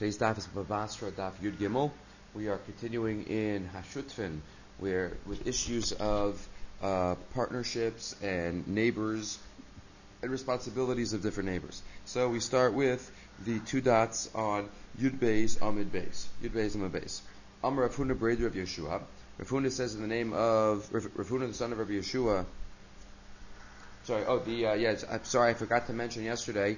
Today's daf is Bavasra daf Yud Gimel. We are continuing in Hashutfin, where with issues of partnerships and neighbors and responsibilities of different neighbors. So we start with the two dots on Yud Beis Amid Beis. Yud Beis Amid Beis. Amar Rav Huna Breder of Yeshua. Rav Huna says in the name of Rav Huna, the son of Rabbi Yeshua. I'm sorry, I forgot to mention yesterday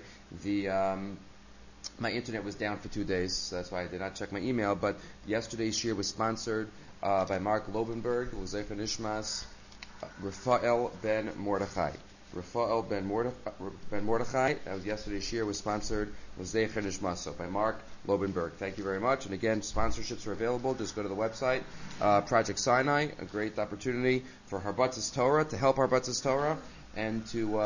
my internet was down for 2 days, so that's why I did not check my email. But yesterday's shir was sponsored by Mark Lobenberg, L'Zecher Nishmas, Rafael ben Mordechai. Rafael ben Mordechai. That was yesterday's shir. Was sponsored L'Zecher Nishmaso by Mark Lobenberg. Thank you very much. And again, sponsorships are available. Just go to the website. Project Sinai, a great opportunity for Harbatz's Torah, to help Harbatz's Torah, and to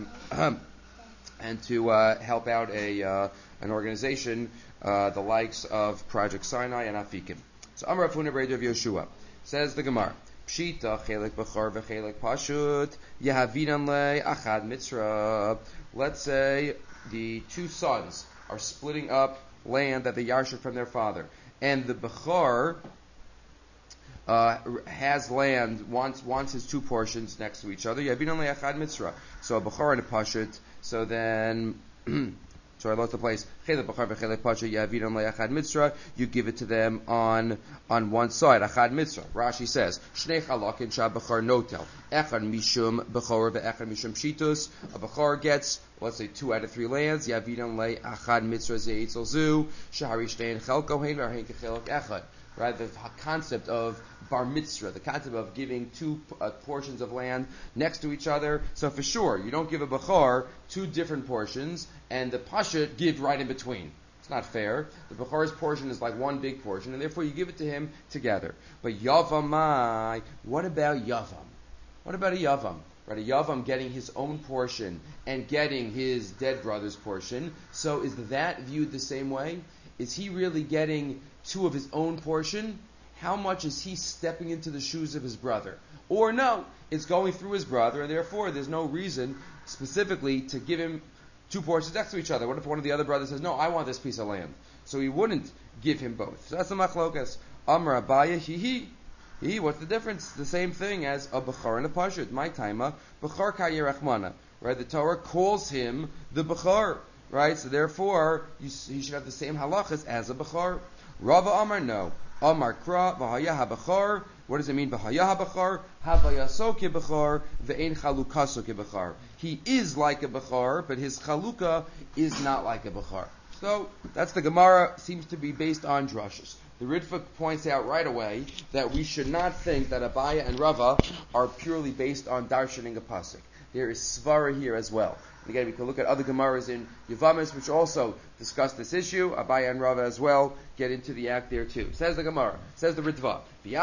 help out an organization the likes of Project Sinai and Afikim. So Amar Rav Huna Breder of Yeshua. Says the Gemara, Pshita chelek bechor v'chelek pashut yehavinan le achad mitzra. Let's say the two sons are splitting up land that they yarshed from their father, and the bechor has land, wants his two portions next to each other. Yehavinan le achad mitzra. So a bechor and a pashut. So then. So I lost the place. You give it to them on one side. Achad mitzvah. Rashi says, Shnei chalakin sha'bechar notel. Echad mishum bechor ve'echad mishum shitus. A bechor gets, let's say, 2 out of 3 lands. Yavidan le achad mitzvah ze'etzel zu. Shahari shtein chelko hein v'arhein kechelok echad. Right, the concept of bar mitzvah, the concept of giving 2 portions of land next to each other. So for sure, you don't give a bechor 2 different portions, and the pashut give right in between. It's not fair. The bechor's portion is like one big portion, and therefore you give it to him together. But yavamai, what about yavam? What about a yavam? Right, a yavam getting his own portion and getting his dead brother's portion. So is that viewed the same way? Is he really getting 2 of his own portion? How much is he stepping into the shoes of his brother? Or no, it's going through his brother, and therefore there's no reason specifically to give him 2 portions next to each other. What if one of the other brothers says, no, I want this piece of land? So he wouldn't give him both. So that's the machlokas. Amar Abaya, he. What's the difference? The same thing as a bechor and a pashut. My taima, bechor kayirachmana. Right, the Torah calls him the bechor. Right, so therefore he should have the same halachas as a bechor. Rava Amar, no. Amar Kra, V'haya HaBechor. What does it mean? V'haya HaBechor, Havayaso Kebechor, Ve'ein Chalukaso Kebechor. He is like a Bechor, but his Chaluka is not like a Bechor. So, that's the Gemara, seems to be based on drushes. The Ritva points out right away that we should not think that Abaya and Rava are purely based on darshaning a pasuk. There is svara here as well. And again, we can look at other Gemaras in Yevamis, which also discuss this issue. Abaya and Rava as well get into the act there too. Says the Gemara, says the Ritva,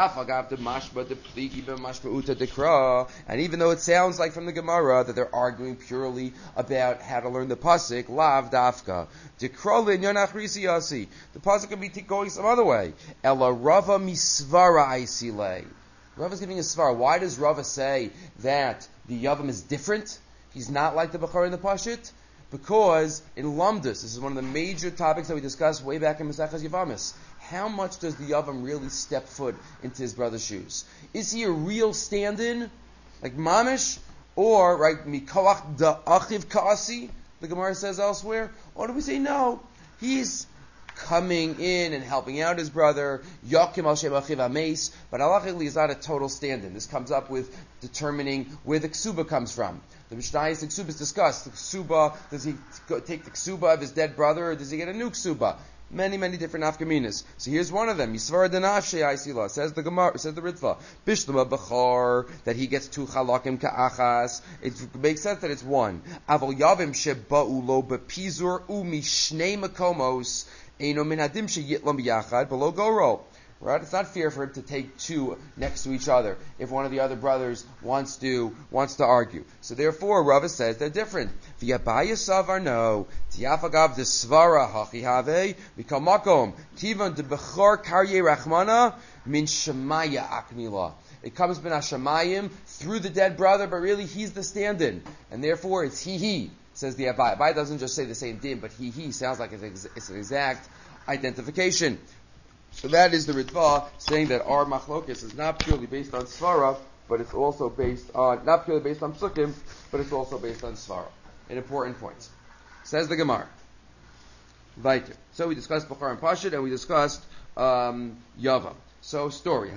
and even though it sounds like from the Gemara that they're arguing purely about how to learn the pasuk, lav dafka, the pasuk can be going some other way. Ela Rava misvara aisile. Rava's giving a svara. Why does Rava say that the Yavam is different? He's not like the Bechor and the Pashut? Because in Lamdus, this is one of the major topics that we discussed way back in Masechas Yevamis. How much does the Yavam really step foot into his brother's shoes? Is he a real stand-in, like Mamish? Or, right, Mikoach da Achiv Kasi, the Gemara says elsewhere? Or do we say no? He's coming in and helping out his brother, Yakim al Shem Achiv Ames, but halachically is not a total stand-in. This comes up with determining where the ksuba comes from. The Mishnayos, the ksuba is discussed. The ksuba, does he take the ksuba of his dead brother, or does he get a new ksuba? Many, many different nafkaminas. So here's one of them. Yisvara denafshe aisila, says the Gemara, says the Ritva. Bishlama bechar, that he gets 2 chalakim ka'achas. It makes sense that it's one. Avol yavim sheba'u lo bepizur u'mishnei makomos. Eino min hadim sheyitlam b'yachad below goro. Right? It's not fair for him to take 2 next to each other if one of the other brothers wants to argue. So therefore, Rava says they're different. V'yabaya savar no. Tiafagav de svara hachi have mikal makom. Tivan de bechor karye rachmana min shemaya aknila. It comes ben hashamayim through the dead brother, but really he's the stand-in. And therefore it's he. Says the Abai. Abai doesn't just say the same din, but he sounds like it's an exact identification. So that is the Ritva saying that our machlokes is not purely based on svara, but it's also based on, not purely based on psukim, but it's also based on svara. An important point. Says the Gemara. Weiter. So we discussed Bechor and Pashut, and we discussed Yava. So story.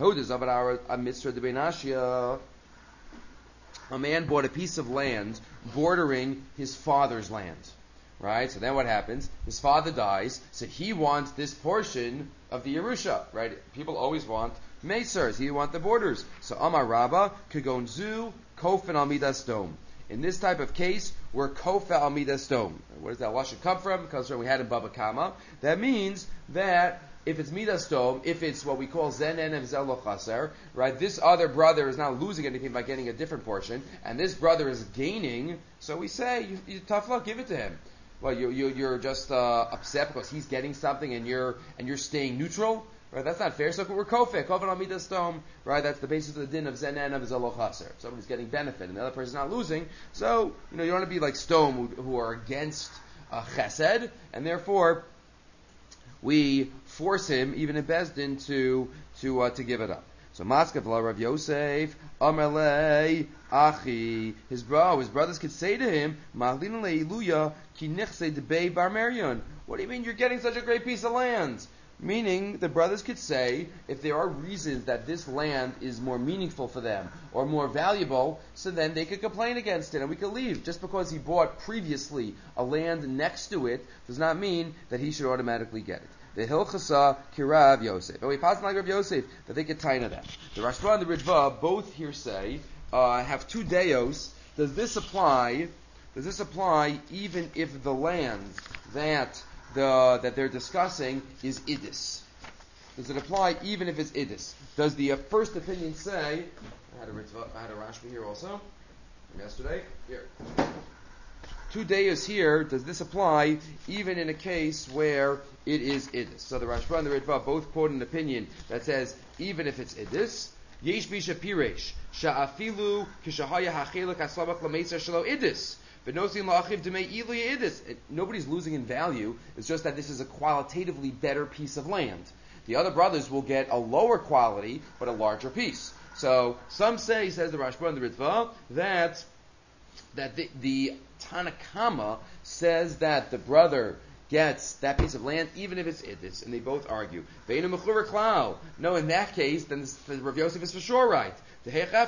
A man bought a piece of land bordering his father's land. Right? So then what happens? His father dies, so he wants this portion of the Yerusha. Right? People always want Mesers. He wants the borders. So Amar Rabba, Kagonzu, Kofen al Midas Dom. In this type of case, we're Kofa al Midas Dom. Where does that lashon come from? Because we had in Baba Kama. That means that if it's Midas Dom, if it's what we call Zenen and Zelo Chaser, right, this other brother is not losing anything by getting a different portion, and this brother is gaining, so we say, you tough luck, give it to him. Well, you're just upset because he's getting something and you're staying neutral, right? That's not fair. So we're kofek al midas dom, right? That's the basis of the din of zenen of zelo chaser. Somebody's getting benefit and the other person's not losing. So you don't want to be like Stone who are against chesed, and therefore we force him even in Bezdin to give it up. So Maskav la Rav Yosef Amalei Achi. His brothers could say to him, Mahlin le'iluya ki nichse debei bar Merion. What do you mean you're getting such a great piece of land? Meaning the brothers could say, if there are reasons that this land is more meaningful for them or more valuable, so then they could complain against it and we could leave. Just because he bought previously a land next to it does not mean that he should automatically get it. The Hilchasa Kirav Yosef. And we pass like Rav Yosef that they get tied of that. The Rashba and the Ritva both here say have two deos. Does this apply even if the land that they're discussing is Idis? Does it apply even if it's Idis? Does the first opinion say? I had a Rashba here also from yesterday. Here. Two deos here. Does this apply even in a case where it is Idis? So the Rashba and the Ritva both quote an opinion that says even if it's Idis, Yesh Bisha Piresh Sha'afilu Kishahaya Hachelak Aslamach Lameser Shalo Idis. Nobody's losing in value. It's just that this is a qualitatively better piece of land. The other brothers will get a lower quality but a larger piece. So some say, says the Rashba and the Ritva, that the Tanakama says that the brother gets that piece of land even if it's Idis, and they both argue. No, in that case, then Rav Yosef is for sure right. That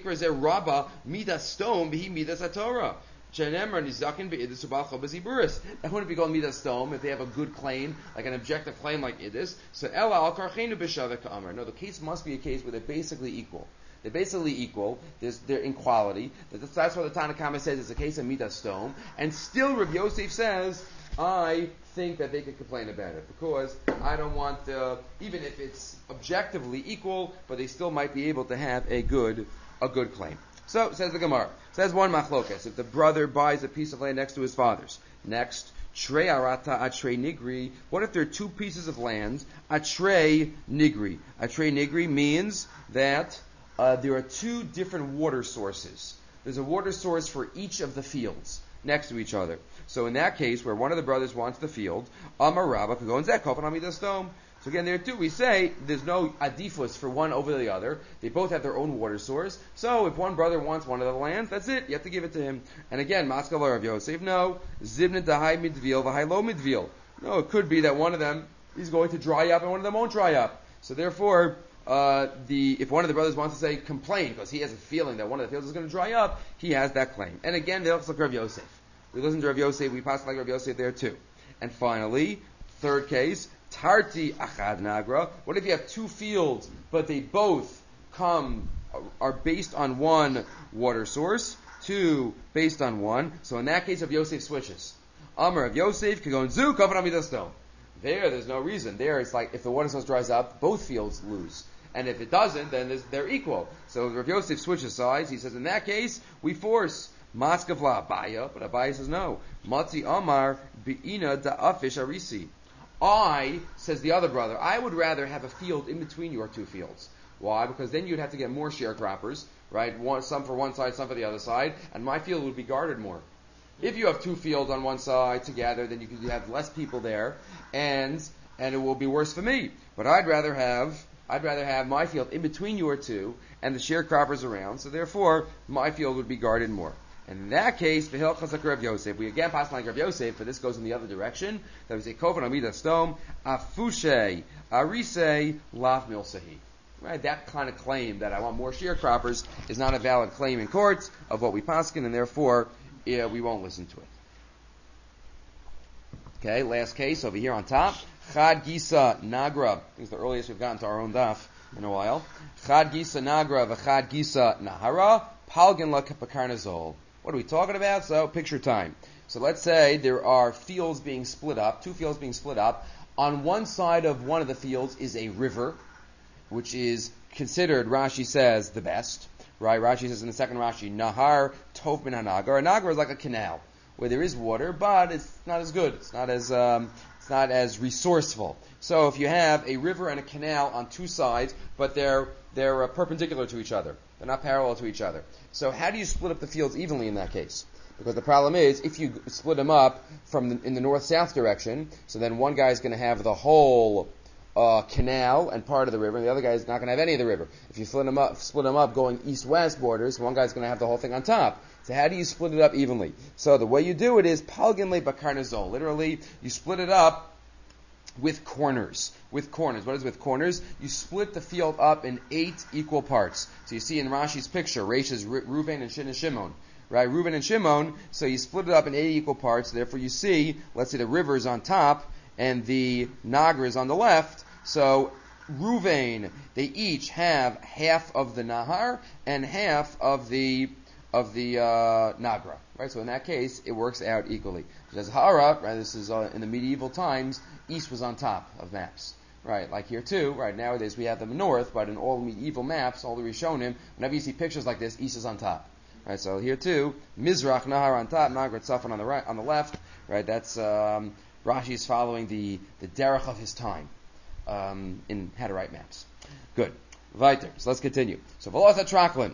wouldn't be called midas stone if they have a good claim, like an objective claim like Idis. So Ella al karchenu b'shavek ka'amar. No, the case must be a case where they're basically equal. They're basically equal. They're in quality. That's why the Tanakama says it's a case of midas stone. And still, Rav Yosef says, I think that they could complain about it because I don't want even if it's objectively equal, but they still might be able to have a good claim. So, says the Gemara, says one machlokes, if the brother buys a piece of land next to his father's. Next, Trei Arata Atrei Nigri. What if there are two pieces of land? Atrei Nigri. Atrei Nigri means that there are two different water sources. There's a water source for each of the fields next to each other. So in that case, where one of the brothers wants the field, Amar Rabba could go in Zekov and Amidas Dome. So again, there too, we say there's no adifus for one over the other. They both have their own water source. So if one brother wants one of the lands, that's it. You have to give it to him. And again, Maskalar of Yosef, no. Zibnit dahai midvil, v'hai lo midvil. No, it could be that one of them is going to dry up and one of them won't dry up. So therefore, if one of the brothers wants to say complain because he has a feeling that one of the fields is going to dry up, he has that claim. And again, they also like Rav Yosef. We listen to Rav Yosef, we pass like Rav Yosef there too. And finally, third case, Tarti achad nagra. What if you have two fields, but they both are based on one water source? Two based on one. So in that case, Rav Yosef switches. Amar of Yosef could go in zu kafan amidasto. There's no reason. There, it's like if the water source dries up, both fields lose. And if it doesn't, then they're equal. So Rav Yosef switches sides. He says, in that case, we force Maskavla Abaya, but Abaya says no. Matzi Amar Be'ina Da'afish Arisi. Says the other brother, I would rather have a field in between your two fields. Why? Because then you'd have to get more sharecroppers, right? Some for one side, some for the other side, and my field would be guarded more. If you have two fields on one side together, then you have less people there, and and it will be worse for me. But I'd rather have my field in between your two and the sharecroppers around, so therefore my field would be guarded more. And in that case, v'hilchas like Rav Yosef, we again pass like Rav Yosef, but this goes in the other direction. That we say kofen amida stom afushe arise lav milsahi. Right, that kind of claim that I want more sharecroppers is not a valid claim in courts of what we paskin, and therefore we won't listen to it. Okay, last case over here on top. Chad Gisa Nagra. I think it's the earliest we've gotten to our own daf in a while. Chad Gisa Nagra v'Chad Gisa Nahara Palgan la Kapakarnazol. What are we talking about? So, picture time. So let's say there are fields being split up, two fields being split up. On one side of one of the fields is a river, which is considered, Rashi says, the best. Right? Rashi says in the second Rashi, Nahar Tov min Hanagar. A Nagar is like a canal, where there is water, but it's not as good. It's not as resourceful. So if you have a river and a canal on two sides, but they're perpendicular to each other, they're not parallel to each other. So how do you split up the fields evenly in that case? Because the problem is, if you split them up in the north-south direction, so then one guy is going to have the whole canal and part of the river, and the other guy is not going to have any of the river. If you split them up going east-west borders, one guy's going to have the whole thing on top. So how do you split it up evenly? So the way you do it is palgan le bakarnazol. Literally, you split it up with corners. With corners. What is with corners? You split the field up in 8 equal parts. So you see in Rashi's picture, Reish is Reuven and Shimon. Right? Reuven and Shimon. So you split it up in 8 equal parts. Therefore you see, let's say the river is on top and the Nagar is on the left. So Reuven, they each have half of the Nahar and half of the Nagra, right? So in that case, it works out equally. As Hara, right? This is in the medieval times. East was on top of maps, right? Like here too, right? Nowadays we have them north, but in all medieval maps, all the Rishonim, whenever you see pictures like this, East is on top, right? So here too, Mizrach Nahar on top, Nagra Tzafon on the right, on the left, right? That's Rashi is following the derech of his time in how to write maps. Good. Weiter. So let's continue. So Veloth HaTraklin.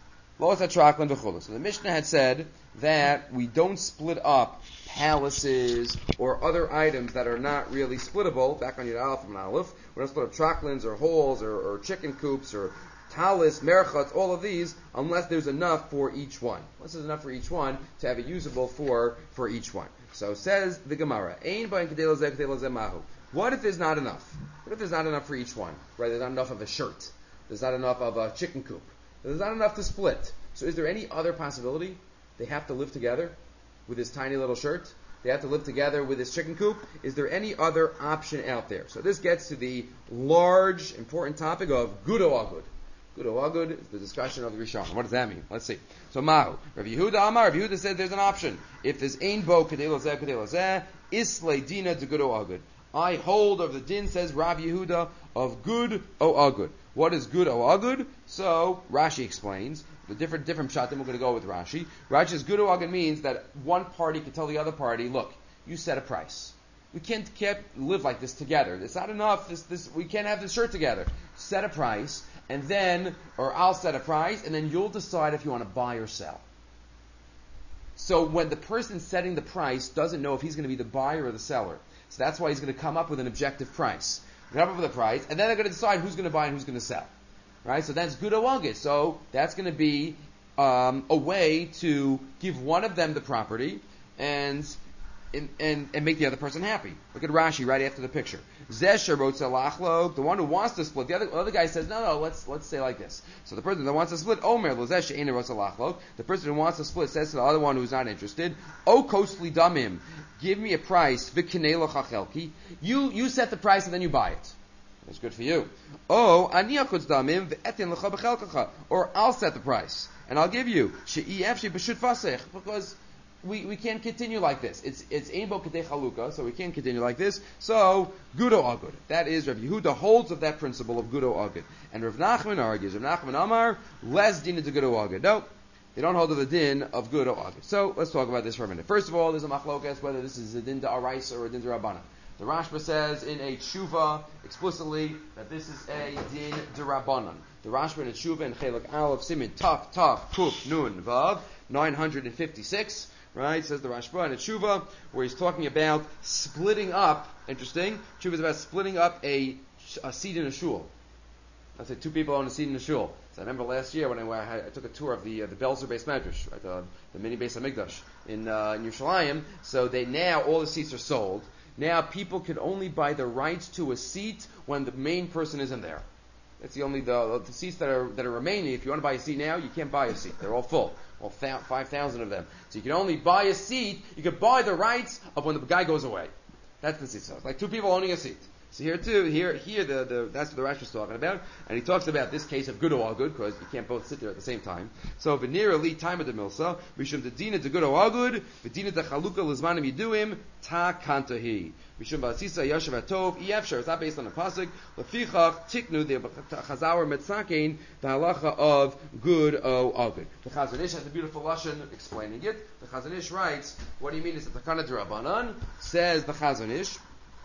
So the Mishnah had said that we don't split up palaces or other items that are not really splittable. Back on Yud Aleph from Aleph, we don't split up traklins or holes or chicken coops or talis, merchats, all of these, unless there's enough for each one. Unless there's enough for each one to have it usable for each one. So says the Gemara, Ein ba'in kedei lezeh kedei lezeh mahu. What if there's not enough? What if there's not enough for each one? Right? There's not enough of a shirt. There's not enough of a chicken coop. There's not enough to split. So is there any other possibility? They have to live together with this tiny little shirt? They have to live together with this chicken coop? Is there any other option out there? So this gets to the large, important topic of Gud o Agud. Gud o Agud is the discussion of the Rishon. What does that mean? Let's see. So Mahu. Rav Yehuda Amar. Rav Yehuda said there's an option. If there's Ein Bo Kedei Lozeh, Islay Dina to Gud o Agud. I hold of the din, says Rav Yehuda, of Gud o Agud. What is Gud o Agud? So Rashi explains the different pshatim. We're going to go with Rashi. Rashi says Gud o Agud means that one party can tell the other party, look, you set a price. We can't live like this together. It's not enough. We can't have this shirt together. Set a price, and then, or I'll set a price, and then you'll decide if you want to buy or sell. So when the person setting the price doesn't know if he's going to be the buyer or the seller, so that's why he's going to come up with an objective price. Come up with a price, and then they're going to decide who's going to buy and who's going to sell. Right? So that's Gud o Agud. So that's going to be a way to give one of them the property and make the other person happy. Look at Rashi right after the picture. Zesher rotza lachlok, the one who wants to split. The other guy says, no, let's say like this. So the person that wants to split, Omer lo zesher ein rotza lachlok. The person who wants to split says to the other one who's not interested, O kosli damim, give me a price, v'kinei lo chachelki. You set the price and then you buy it. That's good for you. Oh, ani achutz damim v'etin lecha b'chelkacha. Or I'll set the price and I'll give you she'ef she'b'shut fasech, because we can't continue like this. It's ein bo kedei chalukah, so we can't continue like this. So Gud o Agud. That is, Rav Yehuda holds of that principle of Gud o Agud, and Rav Nachman argues. Rav Nachman Amar les din to Gud o Agud. No, they don't hold of the din of Gud o Agud. So let's talk about this for a minute. First of all, there's a machlokas whether this is a din to Araisa or a din to Rabbanan. The Rashba says in a tshuva explicitly that this is a din de Rabbanan. The Rashba in a tshuva in Chelak Aleph Simin Taf Kuf Nun Vav 956. right? Says the Rashba in a Tshuva, where he's talking about splitting up. Interesting. Tshuva is about splitting up a seat in a shul. I said 2 people own a seat in a shul. So I remember last year when I took a tour of the Belzer Beis Medrash, right, the mini Beis Hamikdash in Yerushalayim. So now all the seats are sold. Now people can only buy the rights to a seat when the main person isn't there. That's the only the seats that are remaining. If you want to buy a seat now, you can't buy a seat. They're all full. All 5,000 of them. So you can only buy a seat. You can buy the rights of when the guy goes away. That's the seat. So it's like 2 people owning a seat. So here too, that's what the Rashi is talking about, and he talks about this case of good or good, because you can't both sit there at the same time. So v'nira li time of the milsa, mishum dedina de good or good, v'dina de chaluka lizmanim yiduim ta kantahi. Mishum ba'asisa yashav atov iyafshar. It's not based on a pasuk. Lefichach tiknu the chazawer metzakein the halacha of good or good. The Chazon Ish has a beautiful lashon explaining it. The Chazon Ish writes, what do you mean? Is it the takana d'Rabbanan? Says the Chazon Ish.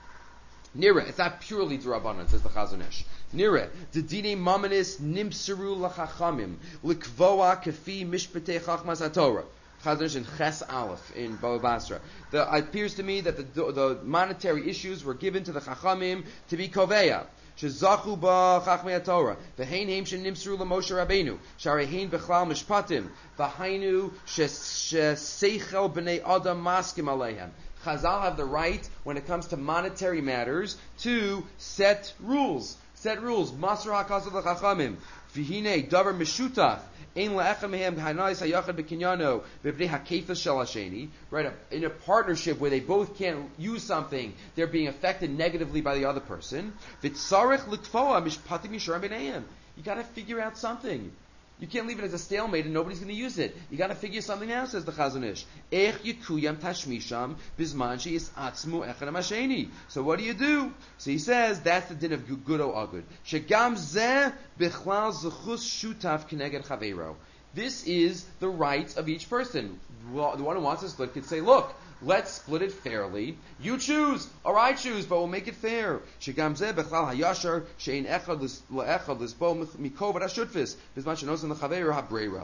Nira, it's not purely d'Rabbanan, says the Chazon Ish. Nira, the dine mamanis nimseru lachachamim likvoa kafi mishpatei chachmas haTorah. Chazon Ish in Ches Aleph in Bava Basra. It appears to me that the monetary issues were given to the chachamim to be koveya. Shezachu ba chachmei haTorah. V'hein heim shenimseru l'Moshe Rabbeinu. Sharei hein bechlal mishpatim. V'hainu sheseichel b'nei adam maskim aleihem. Chazal have the right, when it comes to monetary matters, to set rules. Masra hakasav l'chachamim. V'hinei davar mishutach. Ein la'echad mehem hanais hayachad b'kinyano b'bnei hakefas shel hasheni. Right, in a partnership where they both can't use something, they're being affected negatively by the other person. V'tzarech l'tfoa mishpatim yisharim b'neihem. You got to figure out something. You can't leave it as a stalemate and nobody's going to use it. You got to figure something out, says the Chazon Ish. Ech yikuyam tashmisham bizman she'is atzmu echad hasheni. So what do? So he says that's the din of good or agud. Shegam zeh bichlal zechus shutaf keneged chaveiro. This is the rights of each person. Well, the one who wants to split could say, look, let's split it fairly. You choose, or I choose, but we'll make it fair. Shegam zeh bechlal hayashar she'in echad le'echad lisbo mikov hashutfis bizman she'nosan lechaveiro habreira.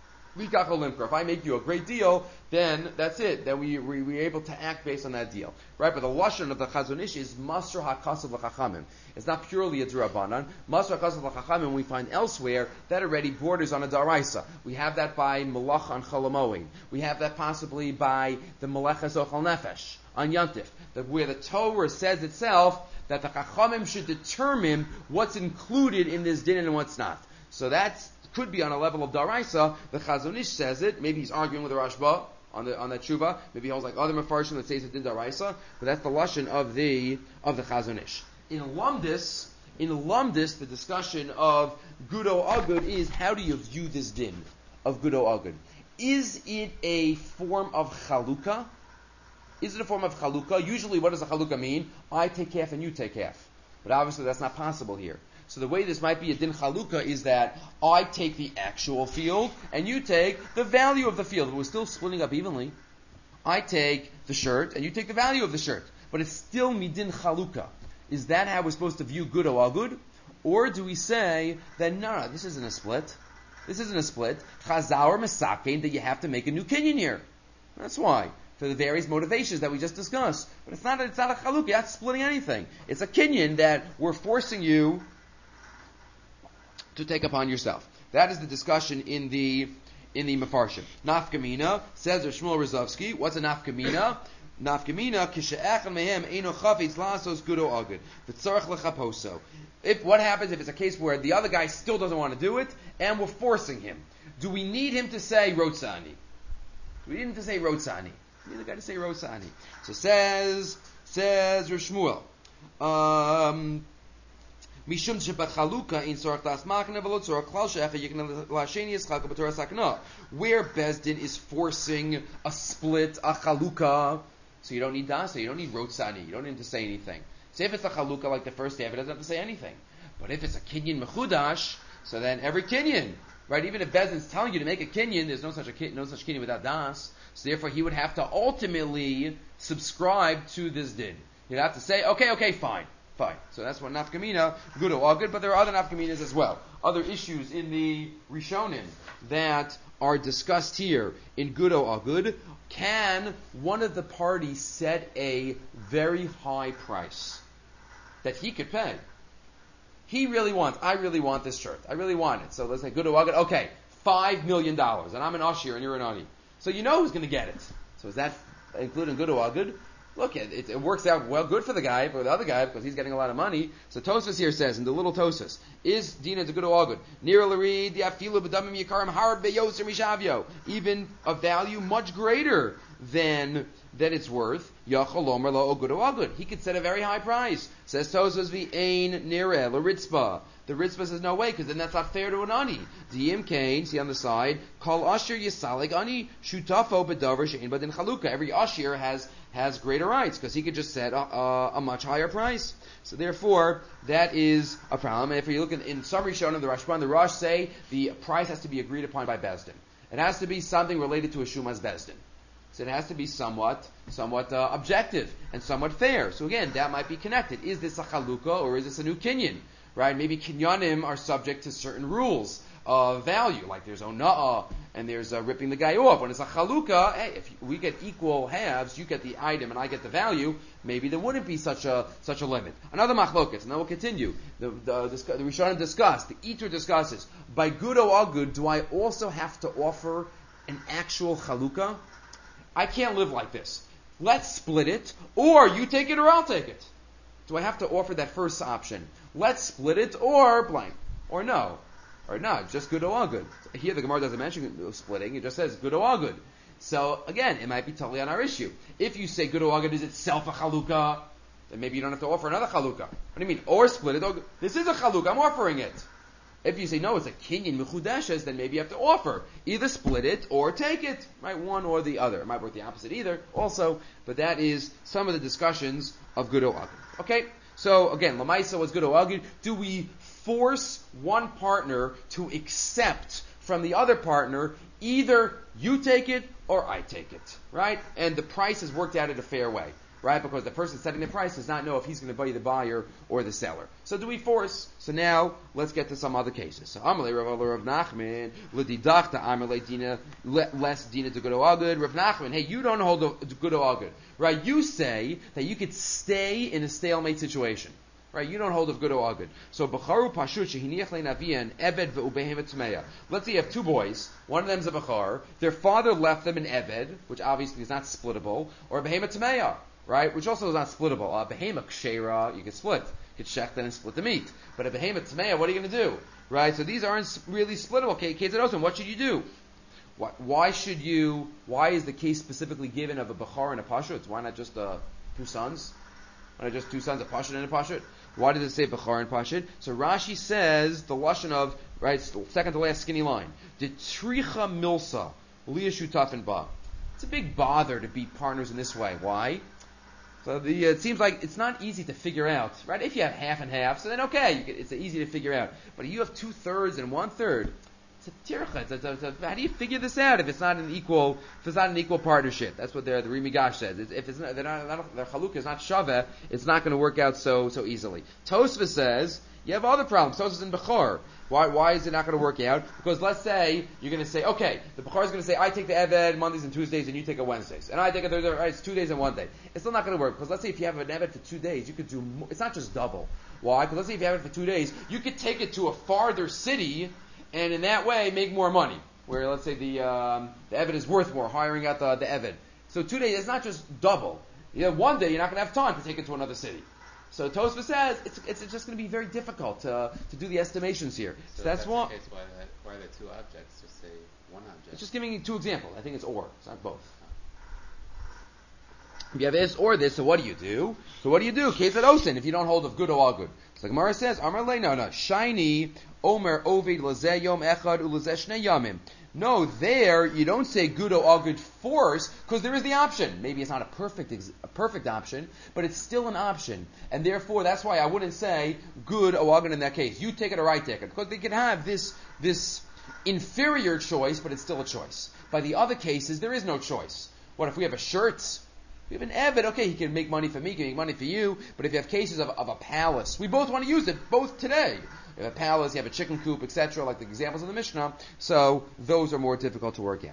If I make you a great deal, then that's it. Then we're able to act based on that deal, right? But the lashon of the Chazon Ish is Masr HaKasav L'Chachamim. It's not purely a d'Rabbanan. Masr HaKasav L'Chachamim we find elsewhere that already borders on a Daraisa. We have that by Malach on Cholamoin. We have that possibly by the Meleches Ochal Nefesh on Yantif, where the Torah says itself that the Chachamim should determine what's included in this din and what's not. So that's could be on a level of Daraisa. The Chazon Ish says it. Maybe he's arguing with the Rashba on that Tshuva. Maybe he holds like other Mefarshim that says it in Daraisa. But that's the lashon of the Chazon Ish. In Lumdis, the discussion of Gudo Agud is how do you view this din of Gudo Agud? Is it a form of Chalukah? Usually, what does a Chalukah mean? I take half and you take half. But obviously, that's not possible here. So the way this might be a din chalukah is that I take the actual field and you take the value of the field. But we're still splitting up evenly. I take the shirt and you take the value of the shirt. But it's still midin chalukah. Is that how we're supposed to view good or agud? Or do we say that no, this isn't a split. Chazal or mesakein that you have to make a new kinyan here. That's why. For the various motivations that we just discussed. But it's not a chalukah. You're not splitting anything. It's a kinyan that we're forcing you to take upon yourself. That is the discussion in the Mefarshim. Nafkamina, says Shmuel Rozovsky, what's a nafkamina? Nafkamina, kishe'echad mehem eino chafetz lasos gudo agud, v'tzarech lechaposo. What happens if it's a case where the other guy still doesn't want to do it, and we're forcing him? Do we need him to say rotzani? We need him to say rotzani. We need the guy to say rotzani. So says Rav Shmuel, Mishum shebat chaluka in sorach das machne v'lo sorach klal she'echa yikna l'hasheni yischalka b'torah sakna. Where Bezdin is forcing a split, a chaluka, so you don't need dasa, you don't need rotzani, you don't need to say anything. Say if it's a chaluka like the first half, it doesn't have to say anything. But if it's a kinyan mechudash, so then every kinyan, right? Even if Bezdin's telling you to make a kinyan, there's no such kinyan without das. So therefore, he would have to ultimately subscribe to this din. He'd have to say, okay, fine. So that's one nafkamina, good or good, but there are other nafkaminas as well. Other issues in the Rishonim that are discussed here in good or agud, can one of the parties set a very high price that he could pay? I really want this shirt. I really want it. So let's say good or agud, okay, $5 million, and I'm an Ashir and you're an Ani. So you know who's going to get it. So is that including good or agud? Look, it works out well, good for the guy, for the other guy, because he's getting a lot of money. So Tosfos here says, in the little Tosfos, is Dina to good or good? Nira l'rid, the afilu b'damim yikarim har beyoser mishavyo. Even a value much greater than it's worth. Yachol omer lo good or good. He could set a very high price. Says Tosfos v'ein nira l'ritzpa. The Ritzpah says, no way, because then that's not fair to an Ani. Diyim Kain, see on the side, Kol Ashir Yisalig Ani, Shutafo B'davar She'in Badin Chalukah. Every Ashir has greater rights, because he could just set a much higher price. So therefore, that is a problem. And if you look in summary shown in the Rashban, the Rosh say the price has to be agreed upon by Bezdin. It has to be something related to a Shumas Bezdin. So it has to be somewhat objective and somewhat fair. So again, that might be connected. Is this a Chalukah or is this a new Kinyan? Right? Maybe kinyanim are subject to certain rules of value, like there's ona'ah and there's ripping the guy off. When it's a chalukah, hey, if we get equal halves, you get the item and I get the value, maybe there wouldn't be such a limit. Another machlokes, and then we'll continue. The Rishonim discuss, the Etur discusses, by good or agud, do I also have to offer an actual chalukah? I can't live like this. Let's split it, or you take it or I'll take it. Do I have to offer that first option? Let's split it, or blank, or no, just good or good. Here the Gemara doesn't mention splitting; it just says good or good. So again, it might be totally on our issue. If you say good or good is itself a chalukah, then maybe you don't have to offer another chalukah. What do you mean? Or split it? Or, this is a chalukah. I'm offering it. If you say no, it's a kinyan mechudeshes, then maybe you have to offer either split it or take it, right? One or the other. It might work the opposite either, also. But that is some of the discussions of good or agud. Okay. So again, Lamaisa was good or agud. Do we force one partner to accept from the other partner either you take it or I take it, right? And the price is worked out in a fair way, right? Because the person setting the price does not know if he's going to be the buyer or the seller. So do we force? So now let's get to some other cases. So Amalei Rav Nachman l'didachta Amalei Dina less Dina to good or agud. Rav Nachman, hey, you don't hold a good or agud, right? You say that you could stay in a stalemate situation. Right, you don't hold of good or agud. So B'charu Pashut Shehiniach Le'Navian Eved VeUbehemet Tmeya. Let's say you have two boys. One of them's a B'char. Their father left them an Eved, which obviously is not splittable, or a Behemet Tmeya, right, which also is not splittable. A Behemet Kshera, you can split. You can shecht and split the meat. But a Behemet Tmeya, what are you going to do? Right, so these aren't really splittable. Okay, Ketzad, what should you do? Why is the case specifically given of a B'char and a Pashut? Why not just two sons? Why not just two sons, a Pashut and a Pashut? Why does it say Bechar and Pashid? So Rashi says the lashon of, right, second to last skinny line. The tricha milsa liya shutafin ba. It's a big bother to be partners in this way. Why? So it seems like it's not easy to figure out, right? If you have half and half, so then okay, it's easy to figure out. But if you have 2/3 and 1/3, it's a tircha. How do you figure this out if it's not an equal partnership? That's what the Rimigash says. If it's not, their chalukah is not shaveh, it's not going to work out so easily. Tosfos says you have other problems. Tosfos in Bechor. Why is it not going to work out? Because let's say you're going to say, okay, the Bechor is going to say, I take the Eved Mondays and Tuesdays, and you take it Wednesdays, and I take it Thursday. Right, it's 2 days and 1 day. It's still not going to work because let's say if you have an Eved for 2 days, you could do. It's not just double. Why? Because let's say if you have it for 2 days, you could take it to a farther city. And in that way, make more money. Where let's say the Eved is worth more, hiring out the Eved. So 2 days, it's not just double. 1 day, you're not going to have time to take it to another city. So Tosfos says it's just going to be very difficult to do the estimations here. So that's why. Why are there two objects? Just say one object. It's just giving you two examples. I think it's or. It's not both. If you have this or this, so what do you do? Ketzad osin, if you don't hold of good or good. So the Gemara says, Amar le, no. Shiny, Omer, Ovid, Lazeh, Yom, Echad, Ulazeh, Shnei Yamim. No, there, you don't say good or good force, because there is the option. Maybe it's not a perfect option, but it's still an option. And therefore, that's why I wouldn't say good or good in that case. You take it or I take it. Because they can have this inferior choice, but it's still a choice. By the other cases, there is no choice. What if we have a shirt? We have an Eved, okay, he can make money for me, he can make money for you, but if you have cases of a palace, we both want to use it, both today. You have a palace, you have a chicken coop, etc., like the examples of the Mishnah, so those are more difficult to work out.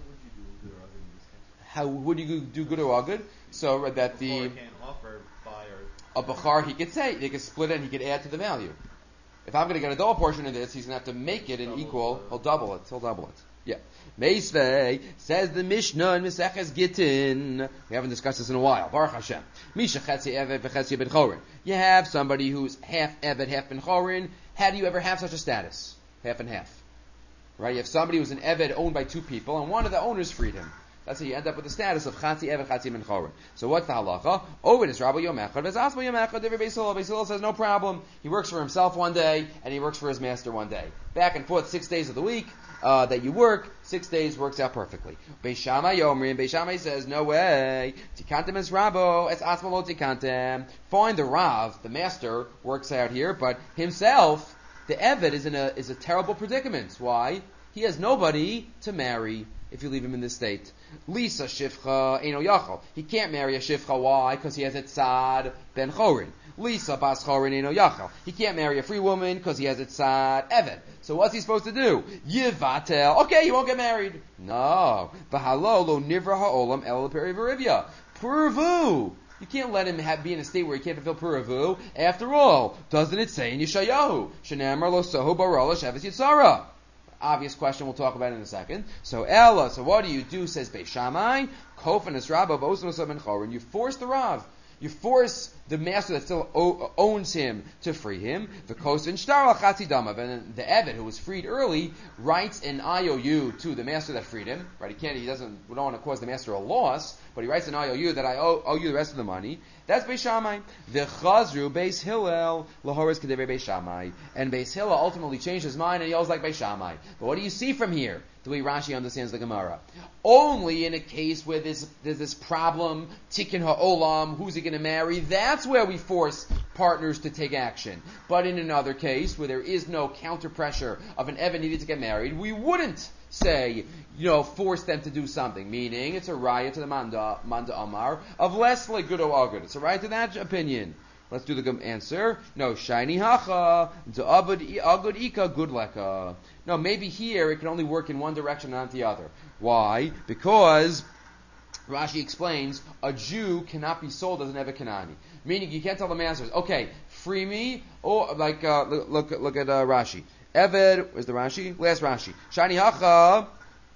How would you do good or agud? So that the can't offer buyer a bachar, he could say, they could split it and he could add to the value. If I'm going to get a double portion of this, he's going to have to make it an equal, he'll double it. Yeah. Meisvei says the Mishnah in Meseches Gittin. We haven't discussed this in a while. Baruch Hashem. Misha Chetzi Eved v'Chetzi Ben Chorin. You have somebody who's half Eved, half Ben Chorin. How do you ever have such a status? Half and half. Right? You have somebody who's an Eved owned by two people, and one of the owners freed him. That's how you end up with the status of Chatzi Eved, Chatzi Ben Chorin. So what's the halacha? Ovid is Rabbi Yom Echad, V'zas Yom Echad, Divrei Beis Hillel. Beis Hillel says no problem. He works for himself one day, and he works for his master one day. Back and forth 6 days of the week. That you work, 6 days works out perfectly. Beis Shammai Yomrim, Beis Shammai says, no way. Tikantem es Rabo, es asma lo tikantem. Fine, the Rav, the master, works out here, but himself, the Eved, is a terrible predicament. Why? He has nobody to marry if you leave him in this state. Lisa Shifcha Eino Yachal. He can't marry a Shifcha. Why? Because he has a Tzad Ben Chorin. Lisa Bas Chorin Eino Yachal. He can't marry a free woman because he has a Tzad Eved. So what's he supposed to do? Yivatel. Okay, he won't get married. No. V'halo lo nivra ha'olam el peri v'rivya. Puravu. You can't let him be in a state where he can't fulfill Puravu. After all, doesn't it say in Yeshayahu? Shenamar lo sohu barala sheves yitzara. Obvious question we'll talk about in a second. So Ella, so what do you do, says Beis Shammai? Kofan es Rabba v'osnos ben Chorin. You force the Rav. You force the master that still owns him to free him. The kosin shtar chatzi damav, and the Eved who was freed early writes an IOU to the master that freed him. Right? We don't want to cause the master a loss, but he writes an IOU that I owe you the rest of the money. That's Beis Shammai. The chazru Beis Hillel lahoris kedevei Beis Shammai, and Beis Hillel ultimately changed his mind and he yells like Beis Shammai. But what do you see from here? The way Rashi understands the Gemara. Only in a case where there's this problem, tikkun ha'olam, who's he going to marry? That's where we force partners to take action. But in another case, where there is no counter pressure of an Eved needed to get married, we wouldn't say, force them to do something. Meaning, it's a raya to the Manda Amar of less like good or agud. It's a raya to that opinion. Let's do the answer. No, shiny hacha, agud ika, good leka. No, maybe here it can only work in one direction, not the other. Why? Because Rashi explains a Jew cannot be sold as an Eved Kanani. Meaning you can't tell the masters, okay, free me, or like look at Rashi. Eved, where's the Rashi? Last Rashi. Shani hacha.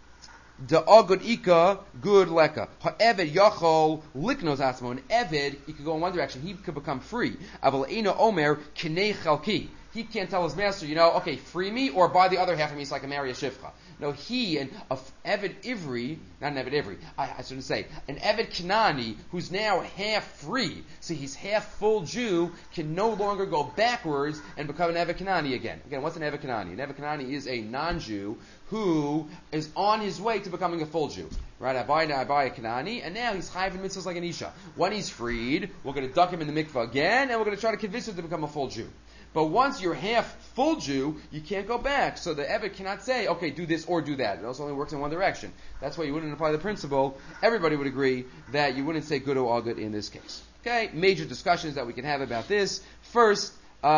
The agud ika good leka. Ha'eved yachol liknos asmo. An Eved, he could go in one direction. He could become free. Aval eino omer kinei chalki. He can't tell his master, okay, free me or buy the other half of me so I can marry a shifcha. No, he and Eved Ivri, not an Eved Ivri, I shouldn't say, an Eved Kanani who's now half free, so he's half full Jew, can no longer go backwards and become an Eved Kanani again. Again, what's an Eved Kanani? An Eved Kanani is a non-Jew who is on his way to becoming a full Jew. Right? I buy a Kanani, and now he's chayv in mitzvahs like an Isha. When he's freed, we're going to duck him in the mikvah again, and we're going to try to convince him to become a full Jew. But once you're half full Jew, you can't go back. So the Eved cannot say, okay, do this or do that. It also only works in one direction. That's why you wouldn't apply the principle. Everybody would agree that you wouldn't say good or agud in this case. Okay, major discussions that we can have about this. First,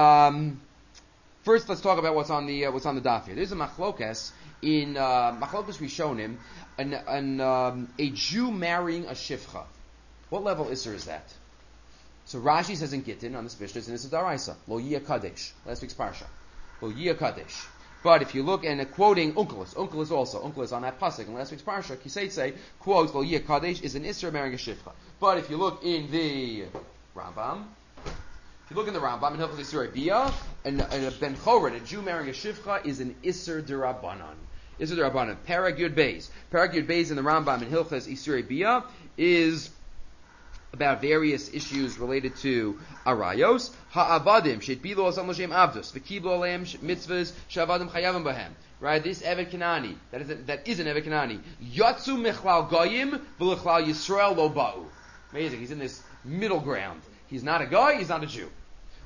let's talk about what's on the daf here. There's a machlokas in machlokas Rishonim, a Jew marrying a shifcha. What level isser is that? So Rashi says in Gittin on this Mishnah, and this is Daraisa, Lo Yia Kadesh, last week's parsha, Lo Yia Kadesh. But if you look and quoting Unkelos on that pasuk in last week's parsha, Kiseitse quotes Lo Yia Kadesh is an Isser marrying a shifcha. But if you look in the Rambam, in Hilchos Yisrei Bia, and a Ben Chorin, a Jew marrying a shifcha, is an Isser Derabanan. Isser Derabanan. Parag Yud Beis in the Rambam in Hilchos Yisrei Bia is about various issues related to arayos. Ha'avadim she'tbilu asam l'shem avdos v'kiblu aleim mitzvahs she'avadim chayavim bahem. Right, this Eved Kanani, that is an Eved Kanani. Yatsu mechlal goyim v'lechlal Yisrael lo ba'u. Amazing. He's in this middle ground. He's not a guy. He's not a Jew.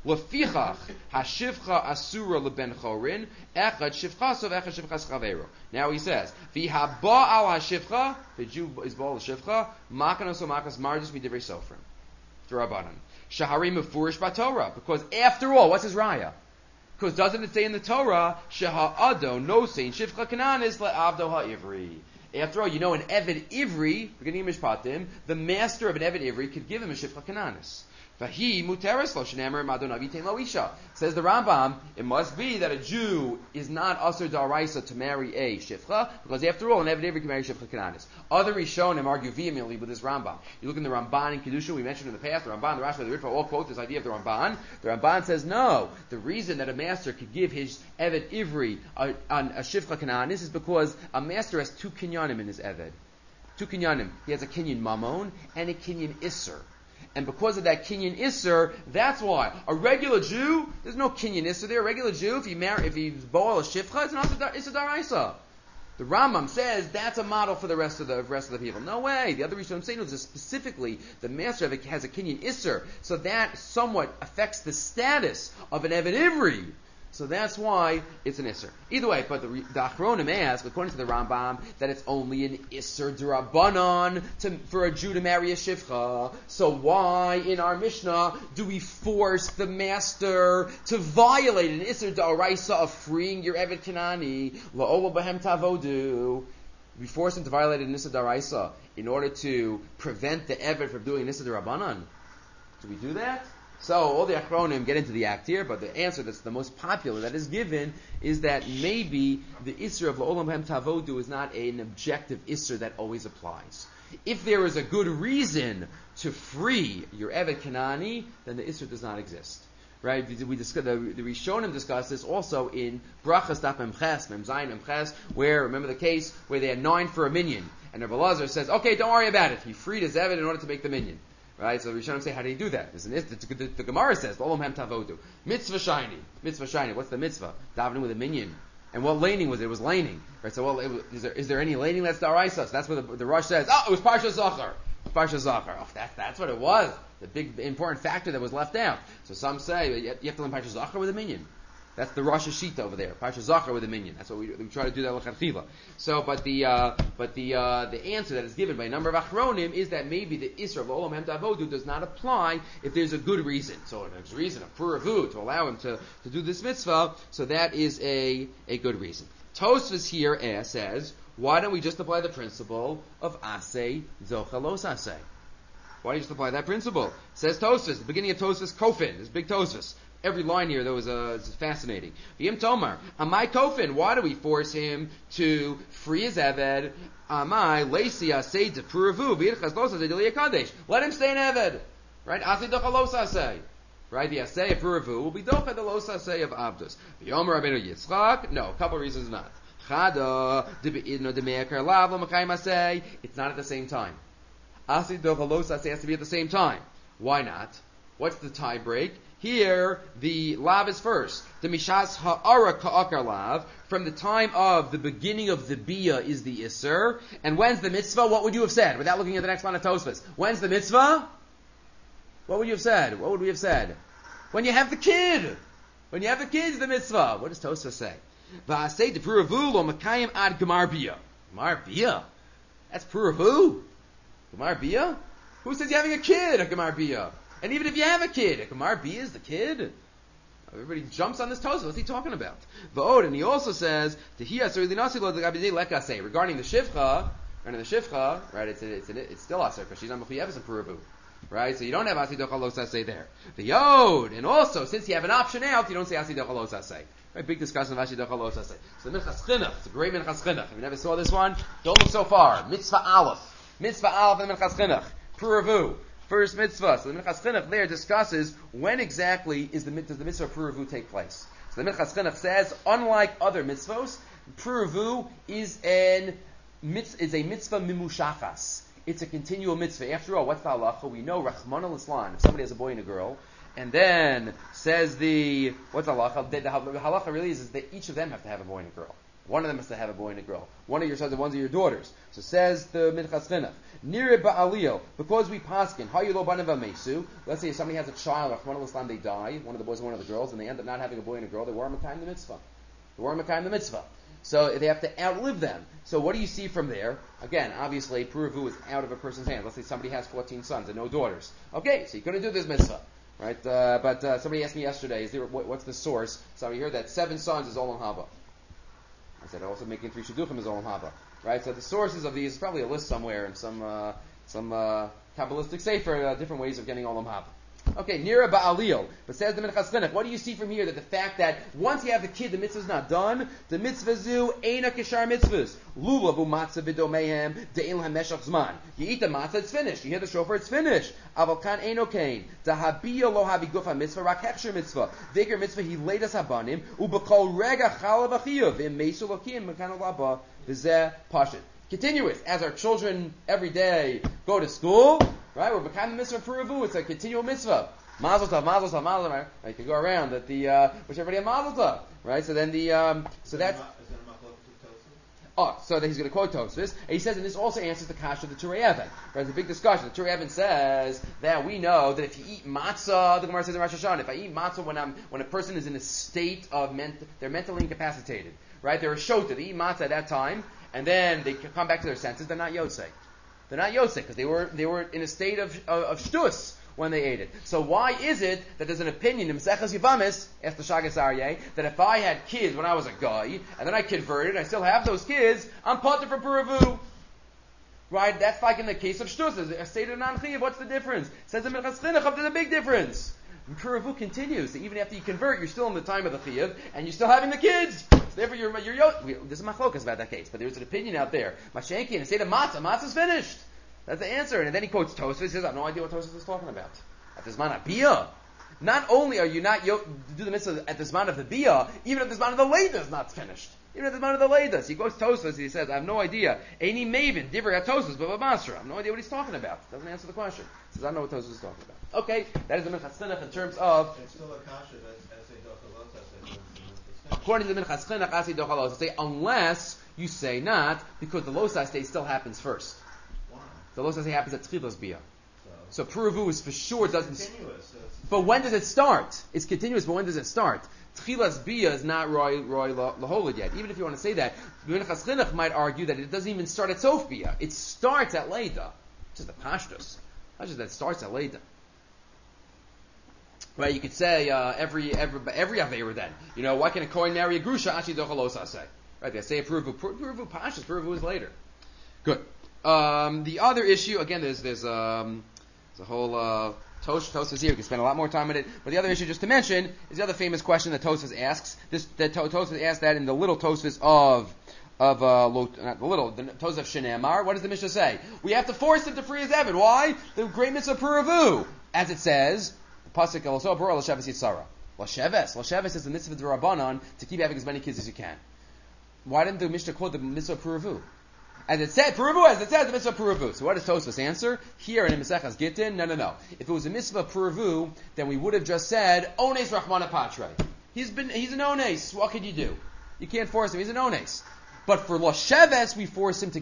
Lefichach hashivcha asura leben chorin echad shivchasov echad shivchas chaveru. Now he says, v'haba al hashivcha, the Jew is bal shivcha, makanos o makas mardish midivrei sofrim. D'Rabbanan. Shahari mefurish b'Torah, because after all, what's his raya? Because doesn't it say in the Torah, Sheha'ado no sein shivcha kananis le'avdo ha'ivri. After all, you know, an Eved Ivri, beginning of Mishpatim, the master of an Eved Ivri could give him a shivcha kananis. Vahi muteres lo shenemer madonav yitain lo isha. Says the Rambam, it must be that a Jew is not asur daraisa to marry a shivcha, because after all, an Eved Ivri can marry shivcha kananis. Other Rishonim argue vehemently with this Rambam. You look in the Ramban in Kedusha, we mentioned in the past, the Ramban, the Rashba, the Ritva all quote this idea of the Ramban. The Ramban says no. The reason that a master could give his Eved Ivri a shivcha kananis is because a master has two kinyanim in his Eved. Two kinyanim. He has a kinyan mamon and a kinyan isser. And because of that kinyan isser, that's why a regular Jew, there's no kinyan isser there. A regular Jew, if he's boil a shivcha, it's a daraisa. The Rambam says that's a model for the rest of the people. No way. The other Rishonim say no. Specifically, the master has a kinyan isser, so that somewhat affects the status of an Eved Ivri. So that's why it's an Isser. Either way, but the Achronim ask, according to the Rambam, that it's only an Isser D'Rabbanan for a Jew to marry a Shivcha. So why, in our Mishnah, do we force the master to violate an Isser D'Oraisa of freeing your Eved Kanani? La'ola Bahem Tavodu. We force him to violate an Isser D'Oraisa in order to prevent the Eved from doing an Isser D'Rabbanan. Do we do that? So all the Achronim get into the act here, but the answer that's the most popular that is given is that maybe the Isser of La'olam Hem Tavodu is not an objective Isser that always applies. If there is a good reason to free your Eved Kanani, then the Isser does not exist. Right? We discuss, the Rishonim discuss this also in Brachas Daf Memches, Mem Zayin Memches, where, remember the case where they had 9 for a minyan, and Rebbe Lazar says, okay, don't worry about it. He freed his Eved in order to make the minyan. Right, so the Rishonim say, how do you do that? The Gemara says, "Olam hem tavodu mitzvah shiny." What's the mitzvah? Davening with a minyan. And what laning was it? It was laning. Right. So, well, is there any laning that's daraisa? So that's what the Rosh says. Oh, it was parsha zachar. Parsha zachar. Oh, that's what it was. The big important factor that was left out. So some say you have to learn parsha zachar with a minyan. That's the Rosh Hashita over there. Parsha Zachar with a minyan. That's what we try to do that l'chadchila. So, but the answer that is given by a number of Achronim is that maybe the Isra of Olam Hem Tavodu does not apply if there's a good reason. So there's a reason, a puravu, to allow him to do this mitzvah. So that is a good reason. Tosfos here says, why don't we just apply the principle of Aseh Zocha Los Aseh? Why don't you just apply that principle? Says Tosfos, the beginning of Tosfos Kofin, this big Tosfos. Every line here, though, is fascinating. V'yim Tomar, Amai Kofin, why do we force him to free his Eved? Amai Leisi Aseh Depuravu V'yirchas Los Aseh D'Liyah Kadesh. Let him stay in Eved, right? Aseh Docha Los Aseh, right? The Aseh of Puravu will be Docha the Los Aseh of Avdus. V'yomer Rabbeinu Yitzchak, no, a couple of reasons not. Chada D'Be'idno D'Me'akar Lav L'Makayim Aseh. It's not at the same time. Aseh Docha Los Aseh has to be at the same time. Why not? What's the tie break? Here, the lav is first. The mishas ha'ara ka'akar lav. From the time of the beginning of the biyah is the isser. And when's the mitzvah? What would you have said? Without looking at the next line of Tosfos. When's the mitzvah? What would you have said? What would we have said? When you have the kid. When you have the kid is the mitzvah. What does Tosfos say? V'aseh d'puravu lo makayim ad gemar biyah. Gemar biyah? That's puravu? Gemar biyah? Who says you're having a kid at gemar biyah? And even if you have a kid, a Gemar B is the kid. Everybody jumps on this Tosfos. What's he talking about? V'od, and he also says, regarding the Shivcha, right, it's still Aser, because she's on Mechuyeves in Peruvu. Right? So you don't have Asidocha Los Aseh there. The Yod, and also, since you have an option out, you don't say Asidocha Los Aseh. Right? Big discussion of Asidocha Los Aseh. So the Minchas Chinuch, it's a great Minchas Chinuch. If you never saw this one, don't look so far. Mitzvah Aleph and the Minchas Chinuch. Peruvu. First mitzvah. So the Minchas Chinuch there discusses when exactly does the mitzvah of Puravu take place. So the Minchas Chinuch says, unlike other mitzvos, Puravu is a mitzvah mimushachas. It's a continual mitzvah. After all, what's the halacha? We know Rachmana Litzlan. If somebody has a boy and a girl, and then says what's the halacha? The halacha really is that each of them have to have a boy and a girl. One of them has to have a boy and a girl. One of your sons and one of your daughters. So says the Minchas Chinuch, Nire ba'alil, because we paskin, hayulo banav amesu. Let's say if somebody has a child, or one of the they die, one of the boys and one of the girls, and they end up not having a boy and a girl, they were Makayim the mitzvah. So they have to outlive them. So what do you see from there? Again, obviously, Puravu is out of a person's hands. Let's say somebody has 14 sons and no daughters. Okay, so you couldn't do this mitzvah. Right? But somebody asked me yesterday, what's the source? Somebody heard that 7 sons is Olam Haba. I said, also making 3 Shidduchim is Olam Haba. Right? So the sources of these is probably a list somewhere in some Kabbalistic sefer, different ways of getting Olam Haba. Okay, Nira ba'alil. But says the Minchas Chinuch, what do you see from here? That the fact that once you have the kid, the mitzvah is not done. The mitzvah zu eina kishar mitzvahs. Lulav u'matzah v'domehem de'in l'hameshach zman. You eat the matzah, it's finished. You hear the shofar, it's finished. Aval kan eino kain. Dahabiya lo havi gufa mitzvah rak hechsher mitzvah. Vikar mitzvah he laid us habanim u'b'kol rega chalav achiyuv im meisu lokim mekanu laba v'zeh pashit. Continuous. As our children every day go to school, right? We're becoming the mitzvah Puravu. It's a continual mitzvah. Mazel tov, mazel tov, mazel tov. Right? You can go around at the wish everybody a mazel tov, right? So then so that's. So then he's going to quote Tosfos. And he says, and this also answers the kasha of the Turei Even. Right? It's a big discussion. The Turei Even says that we know that if you eat matzah, the Gemara says in Rosh Hashanah, if I eat matzah when a person is in a state of they're mentally incapacitated, right? They're a shota. They eat matzah at that time, and then they come back to their senses. They're not yotzei. They're not yotzei because they were in a state of shtus when they ate it. So why is it that there's an opinion in Maseches Yevamis, asked the Shagas Aryeh, that if I had kids when I was a guy, and then I converted, and I still have those kids, I'm potter for Puravu. Right? That's like in the case of shtus. A state of non-chiyav, what's the difference? Says the Minchas Chinuch, there's a big difference. Puravu continues. So even after you convert, you're still in the time of the chiyav, and you're still having the kids. So therefore, this is machlokas about that case, but there's an opinion out there. Mashenki, and a state of matzah's finished. That's the answer. And then he quotes Tosfos. He says, I have no idea what Tosfos is talking about. At the Zman of Biyah. Not only are you not to do the mitzvah at the Zman of the Biyah, even at the Zman of the Leda is not finished. Even at the Zman of the Leda. So he quotes Tosfos. He says, I have no idea. Eini Maven, Divrei HaTosfos, Baba Masra. I have no idea what he's talking about. Doesn't answer the question. He says, I don't know what Tosfos is talking about. Okay, that is the Minchas Chinuch in terms of... It's still a kasha that's according to the Minchas Chinuch, Asi Dochalos. Say, unless you say not, because the Losai state still happens first. The Losai happens at Tchilas Biyah. So Puravu is for sure doesn't. Continuous. But when does it start? It's continuous, but when does it start? Tchilas Biyah is not Roy Laholid yet. Even if you want to say that, Minchas Chinuch might argue that it doesn't even start at Sof Biyah. It starts at Leda. Just the Pashtus. Pashtus that starts at Leda. Right? You could say every Aveira then. Why can a Kohen marry a Grusha? Ashi Dochalosa say. Right? They say Puravu Pashtus. Puravu is later. Good. The other issue, again, there's a whole Tosfos here. We can spend a lot more time on it. But the other issue, just to mention, is the other famous question that Tosfos asks. Tosfos asked that in the little Tosfos not the little, the Tosfos of Shenemar. What does the Mishnah say? We have to force him to free his Eved. Why? The great mitzvah Puravu. As it says, the pasuk also Bora L'Sheves Yitzara. L'Sheves is the mitzvah d'Rabbanan to keep having as many kids as you can. Why didn't the Mishnah quote the mitzvah Puravu? As it said, the mitzvah Puravu. So what does Tosfos answer? Here in Maseches Gittin, no. If it was a mitzvah Puravu, then we would have just said, Ones Rachmana Patre. He's an Ones. What could you do? You can't force him. He's an Ones. But for L'Sheves, we force him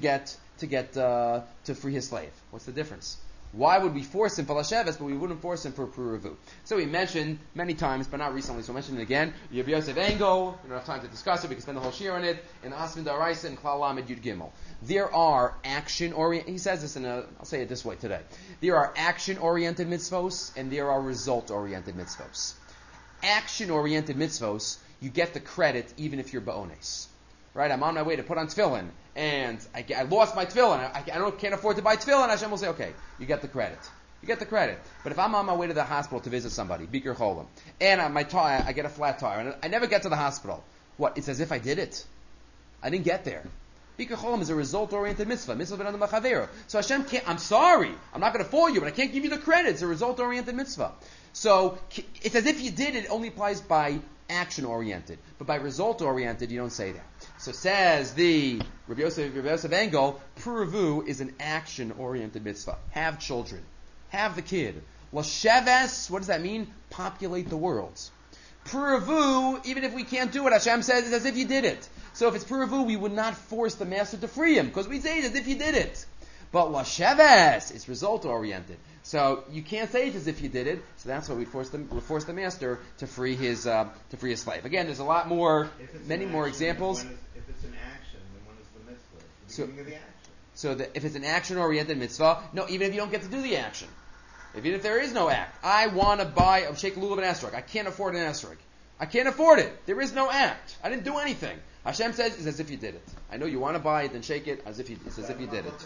to free his slave. What's the difference? Why would we force him for L'Sheves, but we wouldn't force him for Puravu? So we mentioned many times, but not recently, so we'll mention it again. You have Yosef Engel, we don't have time to discuss it, we can spend the whole shir on it, in Asmin Daraisa and Klal Lamed Yud Gimel. There are action-oriented, he says this I'll say it this way today. There are action-oriented mitzvos, and there are result-oriented mitzvos. Action-oriented mitzvos, you get the credit even if you're ba'ones. Right, I'm on my way to put on tefillin, and I lost my tefillin. I can't afford to buy tefillin. Hashem will say, okay, you get the credit. You get the credit. But if I'm on my way to the hospital to visit somebody, Bikur Cholim, and I get a flat tire, and I never get to the hospital, what? It's as if I did it. I didn't get there. Bikur Cholim is a result-oriented mitzvah. Mitzvah ben Adam Machavero. So Hashem can't, I'm sorry, I'm not going to fool you, but I can't give you the credit. It's a result-oriented mitzvah. So it's as if you did it. It only applies by action-oriented. But by result-oriented, you don't say that. So says the Rabbi Yosef Engel, Puravu is an action-oriented mitzvah. Have children. Have the kid. L'Sheves, what does that mean? Populate the world. Puravu, even if we can't do it, Hashem says it's as if you did it. So if it's puravu, we would not force the master to free him, because we say it as if he did it. But lasheves, it's result oriented. So you can't say it as if you did it. So that's why we force the master to free his slave. Again, there's a lot more, many more examples. If it's an action, then when is the mitzvah? The beginning of the action. So if it's an action oriented mitzvah, no, even if you don't get to do the action, even if there is no act, I want to buy a sheikh lulav and esrog. I can't afford an esrog. I can't afford it. There is no act. I didn't do anything. Hashem says it's as if you did it. I know you want to buy it, then shake it as if you did it.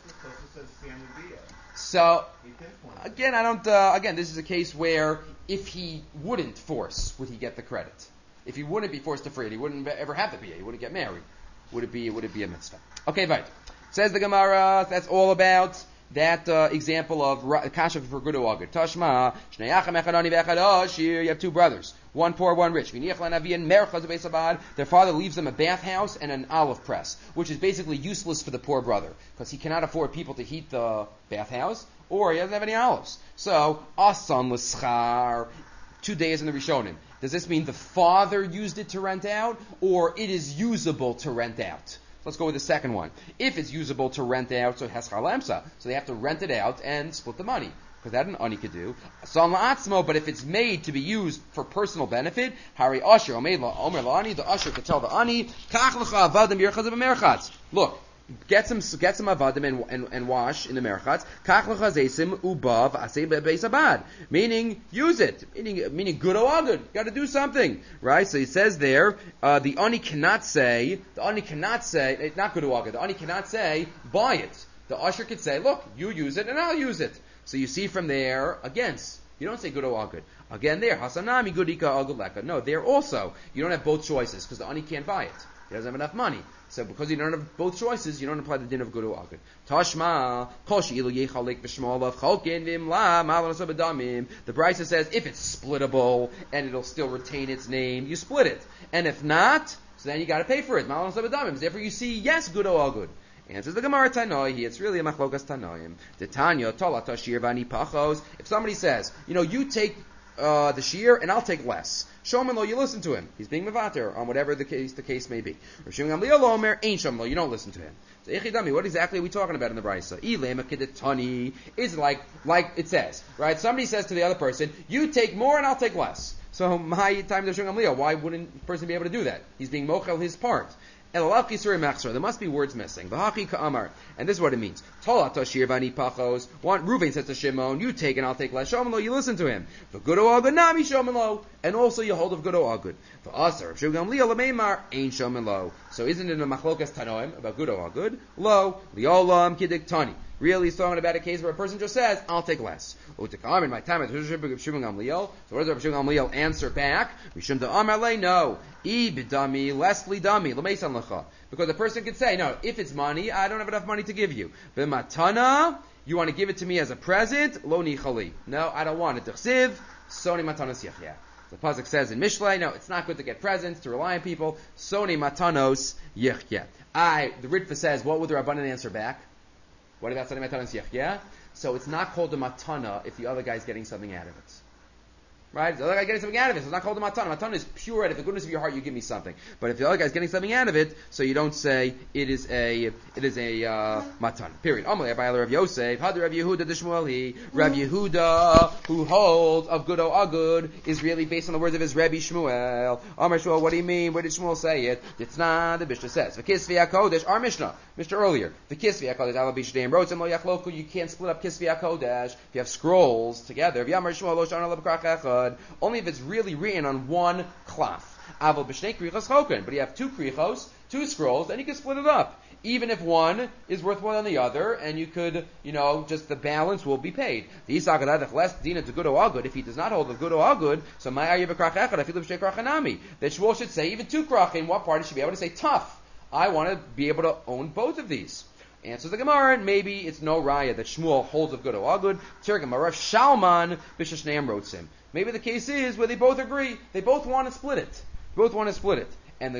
So again, I don't. Again, this is a case where if he wouldn't force, would he get the credit? If he wouldn't be forced to free it, he wouldn't ever have the bia. He wouldn't get married. Would it be a mitzvah? Okay, right. Says the Gemara. That's all about that example of kasha for good or good. Tashma shnei achim echad ani ve'echad ashir. You have two brothers, one poor, one rich. Their father leaves them a bathhouse and an olive press, which is basically useless for the poor brother because he cannot afford people to heat the bathhouse, or he doesn't have any olives. So asan l'schar, 2 days in the Rishonim. Does this mean the father used it to rent out, or it is usable to rent out? Let's go with the second one. If it's usable to rent out, so it has chalamsa, so they have to rent it out and split the money, because that an ani could do. But if it's made to be used for personal benefit, hari asher omer la'ani, the asher could tell the ani, kach lecha avadim yerchaz b'merchatz. Look, get some avadim and wash in the merchatz. Kach lecha zeisim ubav asei beis abad. Meaning, use it. Meaning good or good. You got to do something, right? So he says there, the ani cannot say, not good or good. The ani cannot say, buy it. The usher could say, look, you use it and I'll use it. So you see from there, against. You don't say good or good. Again there, hasanami gudika agud leka. No, there also, you don't have both choices because the ani can't buy it. He doesn't have enough money. So because you don't have both choices, you don't apply the din of good or agud. Tashma, koshi ilu yechalek v'shmolav chalkin v'imla ma'alon asabadamim. The Brisa says if it's splittable and it'll still retain its name, you split it. And if not, so then you got to pay for it. Ma'alon asabadamim. Therefore you see, yes, good or agud. Answers the Gemara Tanoi. It's really a machlokas Tanoim. The Tanya tolat ashir v'ani pachos. If somebody says, you take the shear and I'll take less. Shoman lo, you listen to him. He's being mevater on whatever the case may be. Rishon Gamliel Omer ain't shoman lo. You don't listen to him. So Echidami, what exactly are we talking about in the Brisa? Ilema kedetani is like it says, right? Somebody says to the other person, you take more and I'll take less. So my time to Rishon Gamliel, why wouldn't the person be able to do that? He's being mochel his part. There must be words missing. And this is what it means. Reuven says to Shimon, you take and I'll take less. Shomelo, you listen to him. And also you hold of good or good. So isn't it a machlokas tanoim about good or good? Lo, liolam kidik tani. Really, he's talking about a case where a person just says, I'll take less. In my time, so what does Rav Shimon Gamliel answer back? No. Bidami, less lidami, l'meisan lecha. Because the person could say, no, if it's money, I don't have enough money to give you. B'matana, you want to give it to me as a present? Lo nichali. No, I don't want it. D'chsiv, soni matanos yechya. The pasuk says in Mishlei, no, it's not good to get presents, to rely on people. Soni matanos yechya. The Ritva says, what would the Rabbanan answer back? What about Soni matanos yechya? So it's not called a matana if the other guy's getting something out of it. Right? The other guy getting something out of it, so it's not called a matana. Matana is pure out of the goodness of your heart, you give me something. But if the other guy's getting something out of it, so you don't say it is a matana. Period. Amalei Abayla Rav Yosef, Had Rav Yehuda Deshmueli. Rav Yehuda, who holds of good or agud, is really based on the words of his Rebbe Shmuel. Amar Shmuel, what do you mean? Where did Shmuel say it? It's not the Mishnah says. V'kisvi HaKodesh, our Mishnah earlier. V'kisvi HaKodesh, Ala Bishdeim Rotzim Lo Yachloku, you can't split up Kisvi HaKodesh. If you have scrolls together, V'yamar Shmuel Lo Shana Lo B'krach Echad. Only if it's really written on one cloth. Aval b'shnei krichos choken. But you have two krichos, two scrolls, and you can split it up. Even if one is worth more than the other, and you could, just the balance will be paid. The Yisakadadach less dina to good or good. If he does not hold the good or good, so my ayev krach echad, I feel b'shnei krachanami. That Shmuel should say even two krach. In what part he should be able to say tough? I want to be able to own both of these. Answers the Gemara, and maybe it's no raya that Shmuel holds of good or good. Tirgam Rav Shalman b'shneim rotzim. Maybe the case is where they both agree. They both want to split it. And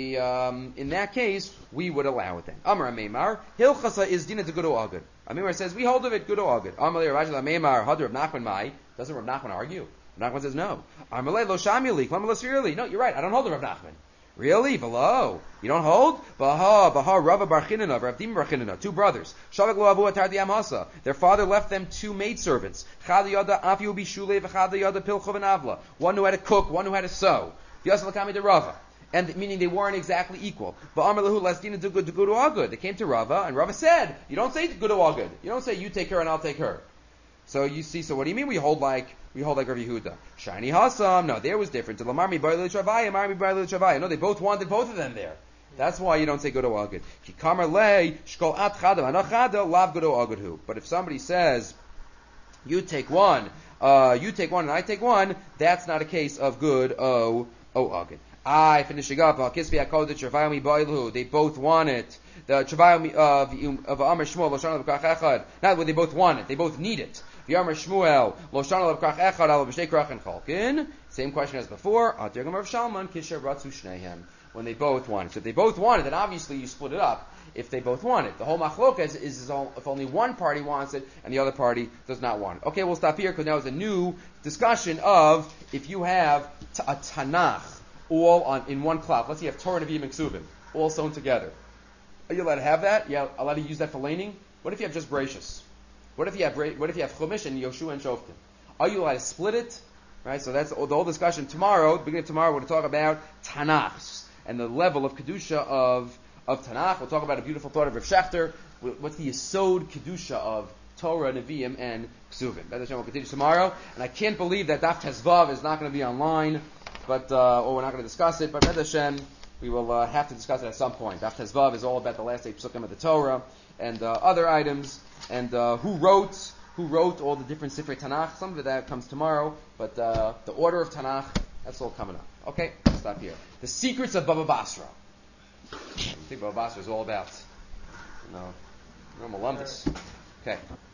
in that case, we would allow it then. Amar Meimar, Hilchasa is dina to good or good. Meimar says, we hold of it, good or good. Amar Rajla Meimar, Hadr Rav Nachman Mai. Doesn't Rav Nachman argue? Rav Nachman says no. Amar Lo Shamili, Klamal Asirili. No, you're right, I don't hold of Rav Nachman. Really? Below. You don't hold? Baha, Rava bar Chinana, Rav Dima bar Chinana, two brothers. Shavak lo avu atar diyam hasa. Their father left them two maidservants. Chad yada afiu bishule v'chad yada pilcho v'navla. One who had to cook, one who had to sew. V'yasal kami de Rava. And meaning they weren't exactly equal. Ba'amar lahu lasdina do good or all good. They came to Rava, and Rava said, you don't say good or all good. You don't say you take her and I'll take her. So you see, so what do you mean we hold like Rav Yehuda? Shiny Hassam. No, there was different. No, they both wanted both of them there. That's why you don't say good or all good. But if somebody says, you take one and I take one, that's not a case of good all good. Finishing up, they both want it. The Travayim of Amr Shmuel, not what they both want it, they both need it. V'Amr Shmuel, same question as before. When they both want it. So if they both want it, then obviously you split it up if they both want it. The whole machlokas is if only one party wants it and the other party does not want it. Okay, we'll stop here because now it's a new discussion of if you have a Tanakh all in one cloth. Let's say you have Torah, Nevi'im, and Ksuvim all sewn together. Are you allowed to have that? You allowed to use that for laning? What if you have just Bereshis? What if you have Chumash and Yoshua and Shoftim? Are you allowed to split it? Right. So that's the whole discussion tomorrow. Beginning of tomorrow, we're going to talk about Tanachs and the level of kedusha of Tanakh. We'll talk about a beautiful thought of Rav Shechter. What's the Yesod kedusha of Torah, Nevi'im, and Ksuvim? That we'll continue tomorrow. And I can't believe that Daf Tezvav is not going to be online, but or we're not going to discuss it. But B'ez Hashem, we will have to discuss it at some point. Daf Tezvav is all about the last 8 psukim of the Torah and other items and who wrote all the different Sifrei Tanakh. Some of that comes tomorrow, but the order of Tanakh, that's all coming up. Okay, I'll stop here. The secrets of Baba Basra. I think Baba Basra is all about, normal lumbus. Okay.